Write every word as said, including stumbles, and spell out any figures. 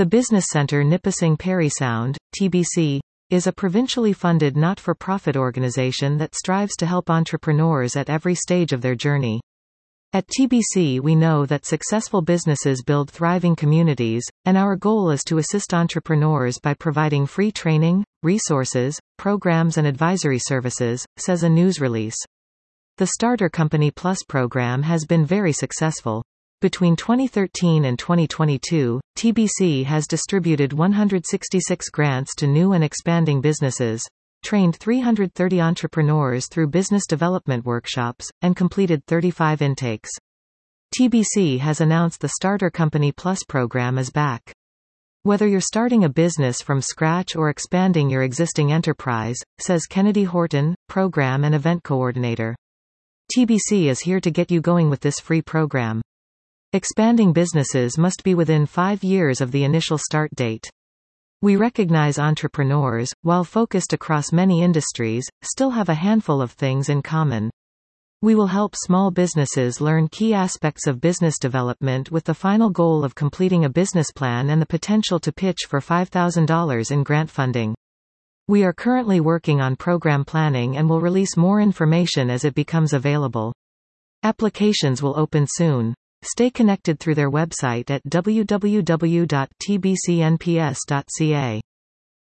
The Business Centre Nipissing Parry Sound, T B C, is a provincially funded not-for-profit organisation that strives to help entrepreneurs at every stage of their journey. At T B C we know that successful businesses build thriving communities, and our goal is to assist entrepreneurs by providing free training, resources, programs and advisory services, says a news release. The Starter Company Plus program has been very successful. Between twenty thirteen and twenty twenty-two, T B C has distributed one hundred sixty-six grants to new and expanding businesses, trained three hundred thirty entrepreneurs through business development workshops, and completed thirty-five intakes. T B C has announced the Starter Company Plus program is back. Whether you're starting a business from scratch or expanding your existing enterprise, says Kennedy Horton, Program and Event Coordinator. T B C is here to get you going with this free program. Expanding businesses must be within five years of the initial start date. We recognize entrepreneurs, while focused across many industries, still have a handful of things in common. We will help small businesses learn key aspects of business development with the final goal of completing a business plan and the potential to pitch for five thousand dollars in grant funding. We are currently working on program planning and will release more information as it becomes available. Applications will open soon. Stay connected through their website at w w w dot t b c n p s dot c a.